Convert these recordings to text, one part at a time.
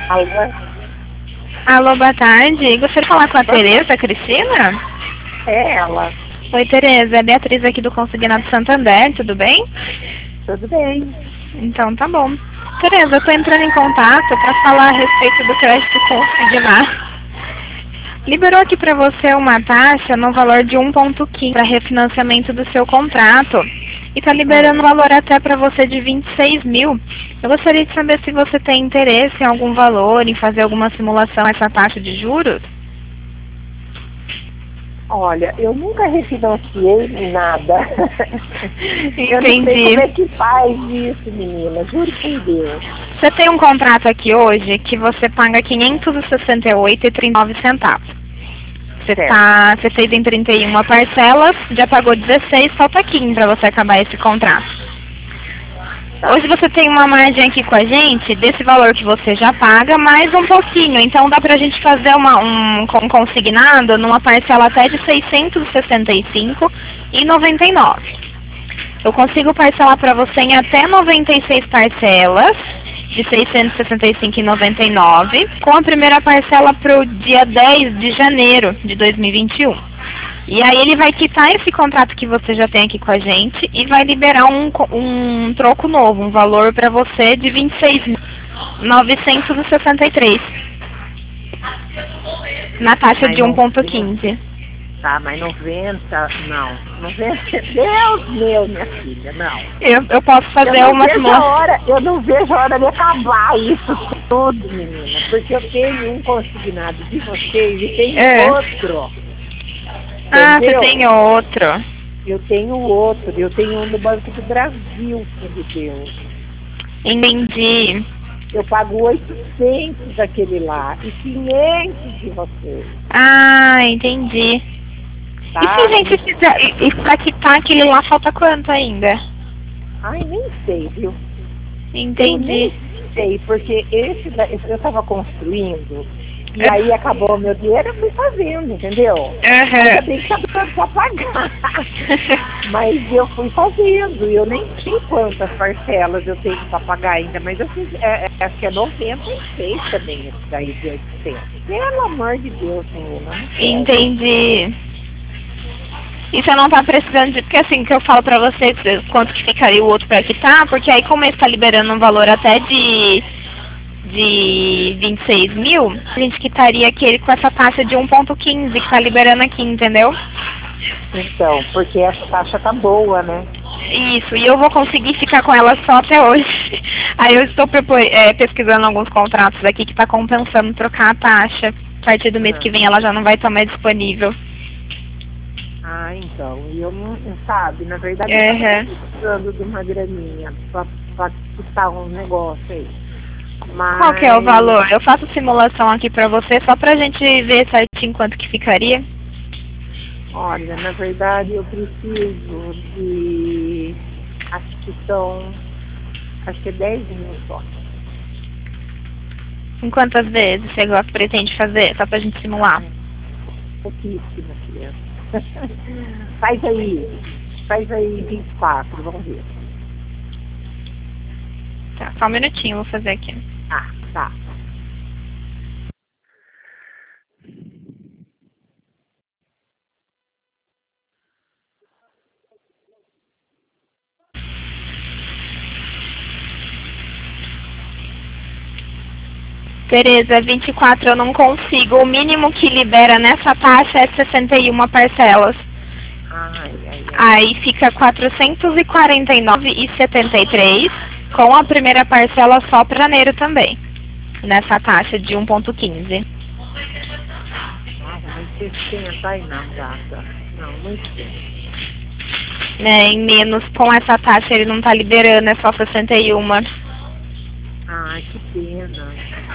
Alô? Alô, boa tarde. Gostaria de falar com a Tereza Cristina? É ela. Oi, Tereza. É Beatriz aqui do Consignado Santander, tudo bem? Tudo bem. Então tá bom. Tereza, eu tô entrando em contato para falar a respeito do crédito consignado. Liberou aqui para você uma taxa no valor de 1,15 para refinanciamento do seu contrato. E está liberando um valor até para você de 26 mil. Eu gostaria de saber se você tem interesse em algum valor, em fazer alguma simulação a essa taxa de juros. Olha, eu nunca refinanciei nada. Eu não sei Entendi. como é que faz isso, menina. Juro por Deus. Você tem um contrato aqui hoje que você paga R$ 568,39. Você fez em 31 parcelas, já pagou 16, falta 15 para você acabar esse contrato. Tá. Hoje você tem uma margem aqui com a gente desse valor que você já paga, mais um pouquinho. Então dá pra gente fazer um consignado numa parcela até de R$ 665,99. Eu consigo parcelar para você em até 96 parcelas de R$ 665,99, com a primeira parcela para o dia 10 de janeiro de 2021. E aí ele vai quitar esse contrato que você já tem aqui com a gente e vai liberar um troco novo, um valor para você de R$ 26.963 na taxa de 1,15. Tá, mas 90, não. 90, Deus meu, minha filha, não. Eu posso fazer uma simulação. Eu não vejo a hora de acabar isso tudo, menina. Porque eu tenho um consignado de vocês e tenho outro. Ah, entendeu? você tem outro. Eu tenho outro. Eu tenho um do Banco do Brasil, que me deu. Entendi. Eu pago 800 daquele lá e 500 de vocês. Ah, entendi. Tá? E se a gente fizer... E pra quitar aquele lá, falta quanto ainda? Ai, nem sei, viu? Entendi. Eu nem sei, porque eu tava construindo e aí acabou o meu dinheiro, eu fui fazendo, entendeu? Eu tenho que saber pra pagar. Mas eu fui fazendo, eu nem sei quantas parcelas eu tenho pra pagar ainda, mas eu fiz, acho que é 96 também, esse daí de 800. Pelo amor de Deus, menina. Entendi. E você não tá precisando de... Porque assim, que eu falo pra vocês quanto que ficaria o outro pra quitar, porque aí como ele tá liberando um valor até de 26 mil, a gente quitaria aquele com essa taxa de 1,15 que tá liberando aqui, entendeu? Então, porque essa taxa tá boa, né? Isso, e eu vou conseguir ficar com ela só até hoje. Aí eu estou pesquisando alguns contratos aqui que tá compensando trocar a taxa. A partir do mês que vem ela já não vai estar mais disponível. Ah, então, e eu não, sabe, na verdade eu tô precisando de uma graninha pra quitar um negócio aí. Mas... Qual que é o valor? Eu faço simulação aqui pra você, só pra gente ver certinho quanto que ficaria. Olha, na verdade eu preciso de... Acho que é 10 mil só. Em quantas vezes você pretende fazer? Só pra gente simular. Pouquíssimo, criança. Faz aí 24, vamos ver. Tá, só um minutinho, vou fazer aqui. Ah, tá. Tereza, 24 eu não consigo. O mínimo que libera nessa taxa é 61 parcelas. Aí fica 449,73 com a primeira parcela só para janeiro também. Nessa taxa de 1,15. Nossa, mas 60 aí não, gata. Não, muito bem. Em menos, com essa taxa ele não tá liberando, é só 61. Ai, que pena.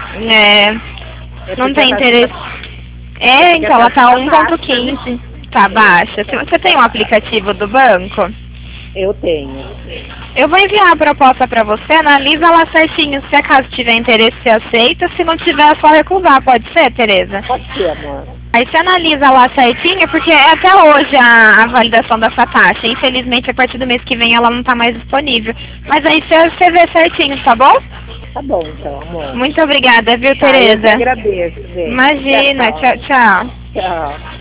Não tem interesse. Então ela tá 1,15. Tá baixa. Você tem um aplicativo do banco? Eu tenho. Eu vou enviar a proposta pra você, analisa lá certinho. Se acaso tiver interesse, você aceita. Se não tiver, é só recusar. Pode ser, Tereza? Pode ser, amor. Aí você analisa lá certinho, porque é até hoje a validação dessa taxa. Infelizmente, a partir do mês que vem ela não tá mais disponível. Mas aí você vê certinho, tá bom? Tá bom, então, amor. Muito obrigada, viu, Tá, Tereza? eu que agradeço. Gente. Imagina, tchau, tchau. Tchau.